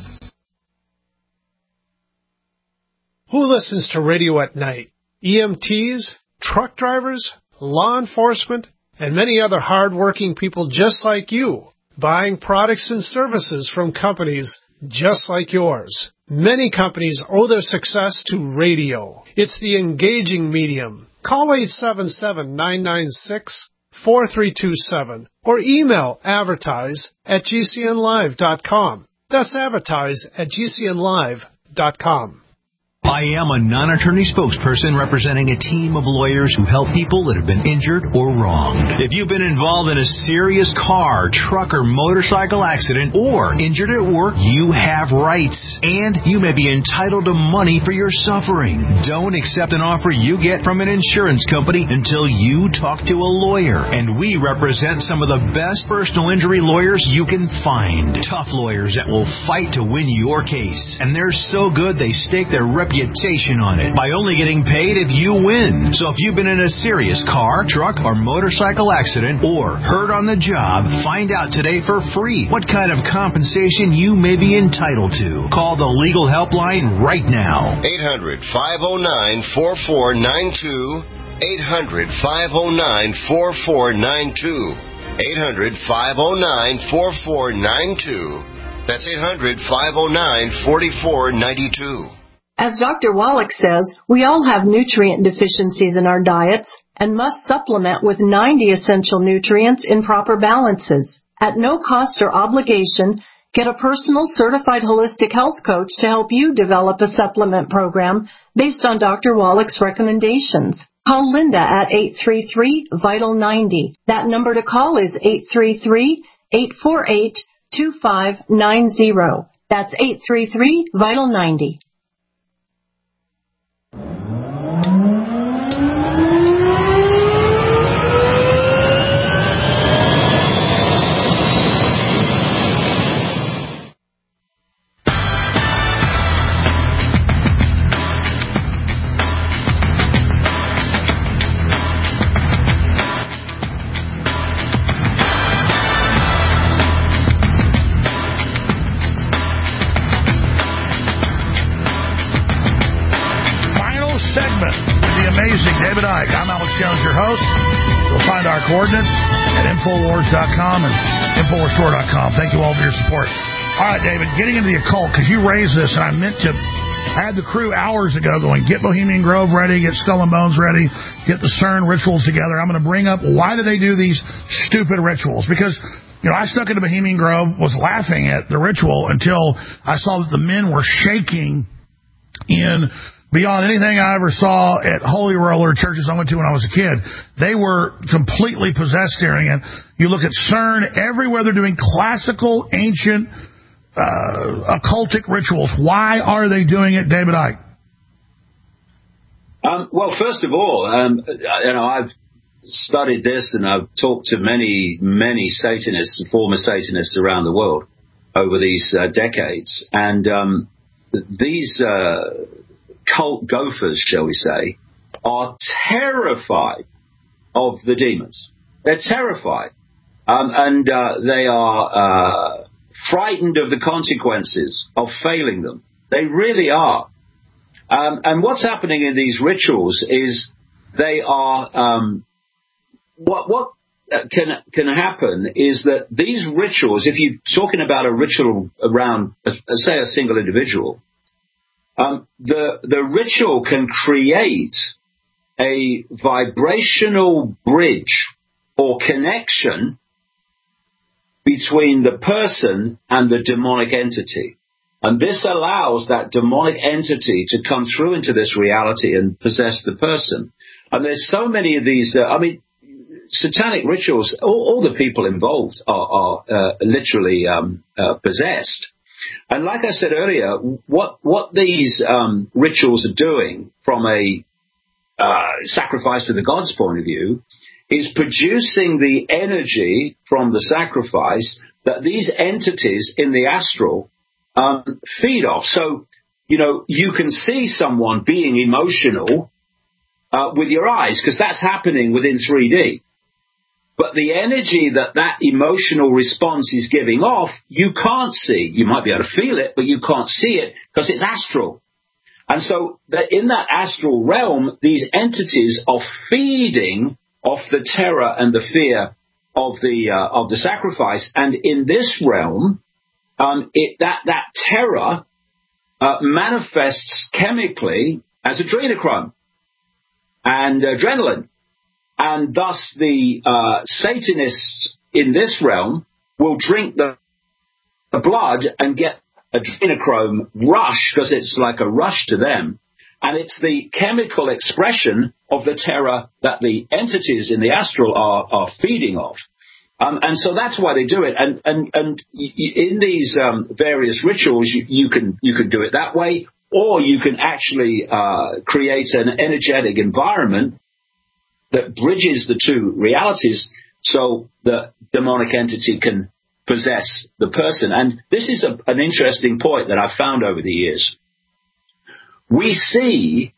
Who listens to radio at night? EMTs, truck drivers, law enforcement, and many other hard-working people just like you, buying products and services from companies just like yours. Many companies owe their success to radio. It's the engaging medium. Call 877-996-4327 or email advertise@gcnlive.com. That's advertise@gcnlive.com. I am a non-attorney spokesperson representing a team of lawyers who help people that have been injured or wronged. If you've been involved in a serious car, truck, or motorcycle accident or injured at work, you have rights, and you may be entitled to money for your suffering. Don't accept an offer you get from an insurance company until you talk to a lawyer, and we represent some of the best personal injury lawyers you can find. Tough lawyers that will fight to win your case, and they're so good they stake their reputation on it by only getting paid if you win. So if you've been in a serious car, truck, or motorcycle accident or hurt on the job, find out today for free what kind of compensation you may be entitled to. Call the legal helpline right now. 800-509-4492. 800-509-4492. 800-509-4492. That's 800-509-4492. As Dr. Wallach says, we all have nutrient deficiencies in our diets and must supplement with 90 essential nutrients in proper balances. At no cost or obligation, get a personal certified holistic health coach to help you develop a supplement program based on Dr. Wallach's recommendations. Call Linda at 833-VITAL-90. That number to call is 833-848-2590. That's 833-VITAL-90. David Icke. I'm Alex Jones, your host. You'll find our coordinates at Infowars.com and InfoWarsStore.com. Thank you all for your support. All right, David, getting into the occult, because you raised this, and I meant to had the crew hours ago going, get Bohemian Grove ready, get Skull and Bones ready, get the CERN rituals together. I'm going to bring up, why do they do these stupid rituals? Because, you know, I stuck into Bohemian Grove, was laughing at the ritual until I saw that the men were shaking in beyond anything I ever saw at Holy Roller churches I went to when I was a kid. They were completely possessed during it. You look at CERN, everywhere they're doing classical, ancient, occultic rituals. Why are they doing it, David Icke? Well, first of all, I've studied this and I've talked to many, many Satanists and former Satanists around the world over these decades. And these cult gophers, shall we say, are terrified of the demons. They're terrified. And they are frightened of the consequences of failing them. They really are. And what's happening in these rituals is they are what can happen is that these rituals, if you're talking about a ritual around, say, a single individual, the ritual can create a vibrational bridge or connection between the person and the demonic entity. And this allows that demonic entity to come through into this reality and possess the person. And there's so many of these, satanic rituals, all the people involved are literally possessed. And like I said earlier, what these rituals are doing from a sacrifice to the gods point of view is producing the energy from the sacrifice that these entities in the astral feed off. So, you can see someone being emotional with your eyes, because that's happening within 3D. But the energy that emotional response is giving off, you can't see. You might be able to feel it, but you can't see it because it's astral. And so in that astral realm, these entities are feeding off the terror and the fear of the sacrifice. And in this realm, that terror manifests chemically as adrenochrome and adrenaline. And thus the Satanists in this realm will drink the blood and get adrenochrome rush, because it's like a rush to them. And it's the chemical expression of the terror that the entities in the astral are feeding off. And so that's why they do it. And in these various rituals, you can do it that way, or you can actually create an energetic environment that bridges the two realities so the demonic entity can possess the person. And this is an interesting point that I've found over the years. We see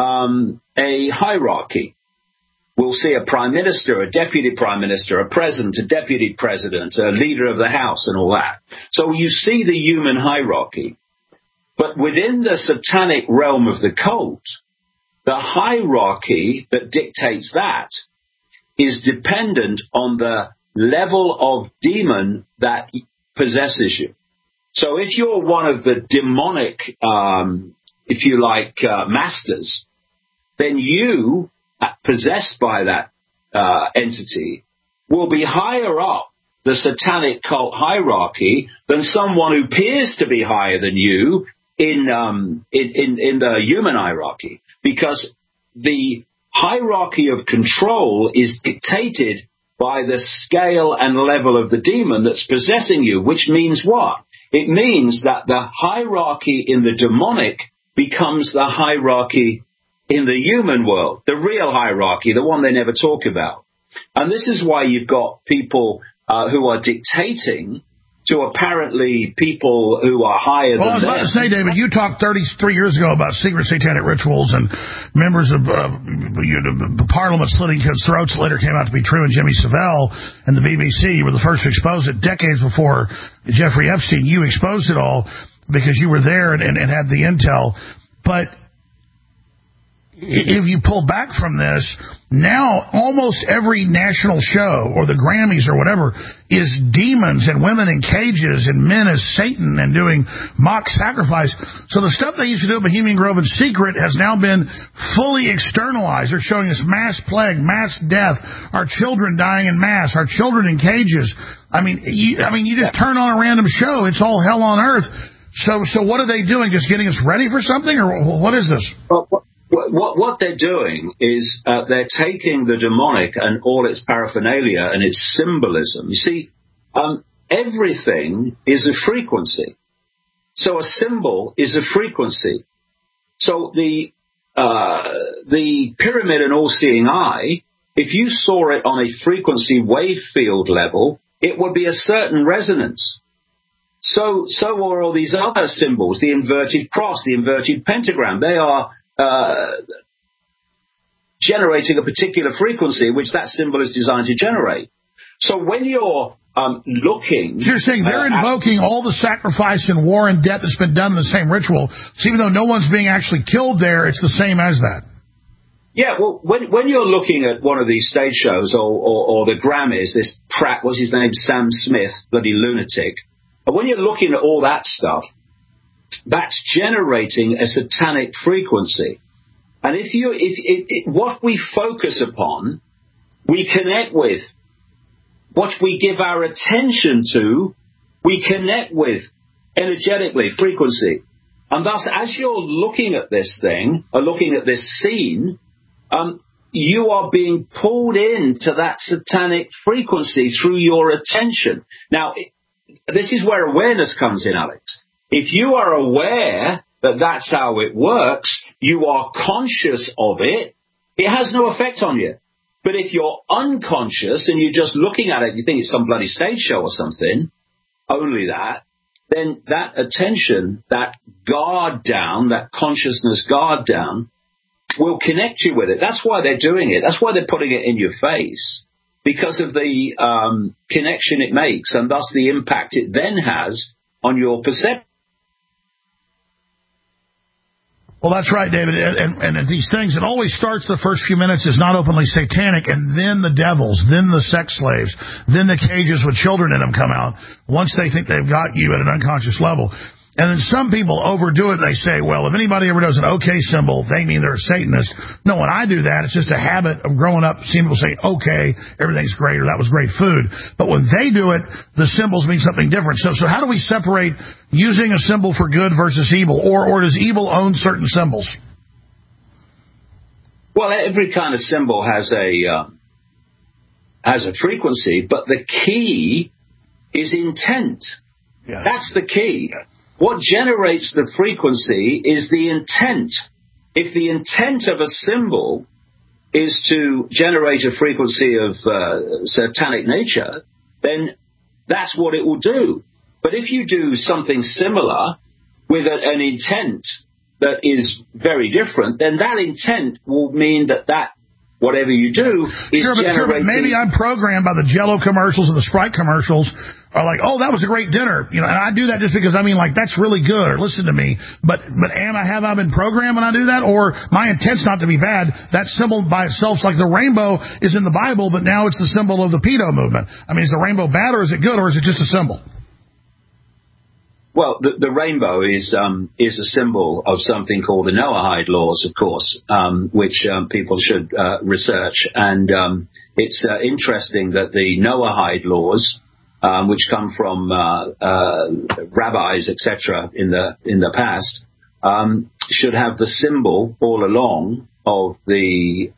a hierarchy. We'll see a prime minister, a deputy prime minister, a president, a deputy president, a leader of the house, and all that. So you see the human hierarchy. But within the satanic realm of the cult, the hierarchy that dictates that is dependent on the level of demon that possesses you. So if you're one of the demonic, if you like, masters, then you, possessed by that entity, will be higher up the satanic cult hierarchy than someone who appears to be higher than you in the human hierarchy. Because the hierarchy of control is dictated by the scale and level of the demon that's possessing you, which means what? It means that the hierarchy in the demonic becomes the hierarchy in the human world, the real hierarchy, the one they never talk about. And this is why you've got people who are dictating to apparently people who are higher than them. Well, I was about to say, David, you talked 33 years ago about secret satanic rituals and members of the Parliament slitting kids' throats that later came out to be true, and Jimmy Savile and the BBC. You were the first to expose it decades before Jeffrey Epstein. You exposed it all because you were there and had the intel. But if you pull back from this, now almost every national show or the Grammys or whatever is demons and women in cages and men as Satan and doing mock sacrifice. So the stuff they used to do at Bohemian Grove in secret has now been fully externalized. They're showing us mass plague, mass death, our children dying in mass, our children in cages. I mean, you just turn on a random show, it's all hell on earth. So what are they doing? Just getting us ready for something, or what is this? What they're doing is they're taking the demonic and all its paraphernalia and its symbolism. You see, everything is a frequency. So a symbol is a frequency. So the pyramid and all-seeing eye, if you saw it on a frequency wave field level, it would be a certain resonance. So are all these other symbols, the inverted cross, the inverted pentagram. They are generating a particular frequency which that symbol is designed to generate. So when you're looking... So you're saying they're invoking all the sacrifice and war and death that's been done in the same ritual, so even though no one's being actually killed there, it's the same as that? Yeah, well, when you're looking at one of these stage shows or the Grammys, this Pratt, what's his name, Sam Smith, bloody lunatic, and when you're looking at all that stuff, that's generating a satanic frequency. And what we focus upon, we connect with. What we give our attention to, we connect with energetically, frequency. And thus, as you're looking at this thing, or looking at this scene, you are being pulled into that satanic frequency through your attention. Now, this is where awareness comes in, Alex. If you are aware that that's how it works, you are conscious of it, it has no effect on you. But if you're unconscious and you're just looking at it, you think it's some bloody stage show or something, only that, then that attention, that guard down, that consciousness guard down, will connect you with it. That's why they're doing it. That's why they're putting it in your face, because of the connection it makes, and thus the impact it then has on your perception. Well, that's right, David. And these things, it always starts the first few minutes is not openly satanic, and then the devils, then the sex slaves, then the cages with children in them come out once they think they've got you at an unconscious level. And then some people overdo it. They say, well, if anybody ever does an okay symbol, they mean they're a Satanist. No, when I do that, it's just a habit of growing up seeing people say, okay, everything's great, or that was great food. But when they do it, the symbols mean something different. So how do we separate using a symbol for good versus evil? Or does evil own certain symbols? Well, every kind of symbol has a frequency, but the key is intent. Yeah. That's the key. What generates the frequency is the intent. If the intent of a symbol is to generate a frequency of satanic nature, then that's what it will do. But if you do something similar with an intent that is very different, then that intent will mean that whatever you do is generating... But maybe I'm programmed by the Jell-O commercials and the Sprite commercials are like, oh, that was a great dinner. And I do that just because that's really good, or listen to me. But have I been programmed when I do that? Or my intent's not to be bad. That symbol by itself, like the rainbow is in the Bible, but now it's the symbol of the pedo movement. Is the rainbow bad, or is it good, or is it just a symbol? Well, the rainbow is a symbol of something called the Noahide laws, of course, which people should research. And it's interesting that the Noahide laws, which come from rabbis, etc., in the past, should have the symbol all along of the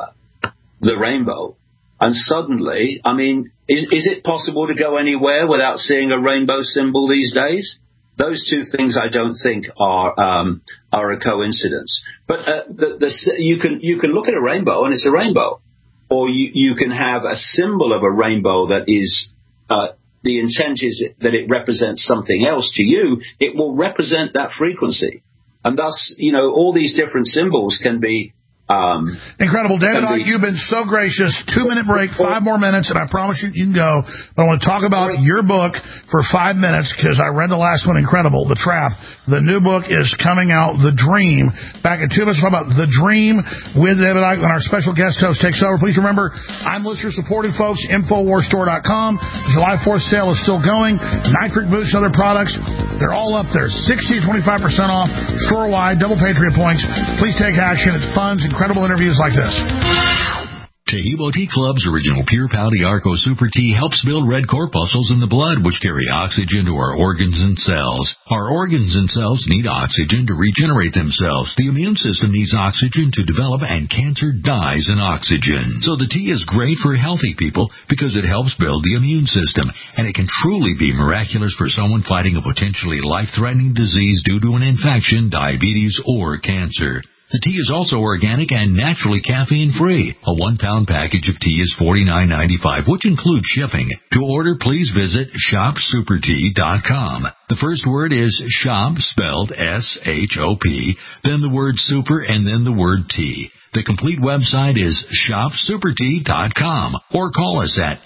rainbow. And suddenly, is it possible to go anywhere without seeing a rainbow symbol these days? Those two things I don't think are a coincidence. But you can look at a rainbow and it's a rainbow, or you can have a symbol of a rainbow that is the intent is that it represents something else to you. It will represent that frequency, and thus all these different symbols can be. Incredible. David, you've been so gracious. 2-minute break, 5 more minutes, and I promise you can go. But I want to talk about your book for 5 minutes, because I read the last one, incredible, The Trap. The new book is coming out, The Dream. Back in 2 minutes, we'll talk about The Dream with David Icke, when our special guest host takes over. Please remember, I'm listener-supported, folks. InfoWarsStore.com. The July 4th sale is still going. Nitric Boost and other products, they're all up there. 60 to 25% off, store-wide, double Patriot points. Please take action. It's fun. Incredible interviews like this. Taheebo Tea Club's original Pure Pau D'Arco Super Tea helps build red corpuscles in the blood, which carry oxygen to our organs and cells. Our organs and cells need oxygen to regenerate themselves. The immune system needs oxygen to develop, and cancer dies in oxygen. So the tea is great for healthy people because it helps build the immune system, and it can truly be miraculous for someone fighting a potentially life-threatening disease due to an infection, diabetes, or cancer. The tea is also organic and naturally caffeine-free. A 1-pound package of tea is $49.95, which includes shipping. To order, please visit shopsupertea.com. The first word is shop, spelled S-H-O-P, then the word super, and then the word tea. The complete website is shopsupertea.com, or call us at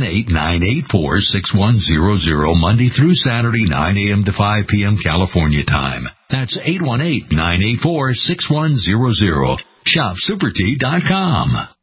818-984-6100, Monday through Saturday, 9 a.m. to 5 p.m. California time. That's 818-984-6100. ShopSuperTea.com.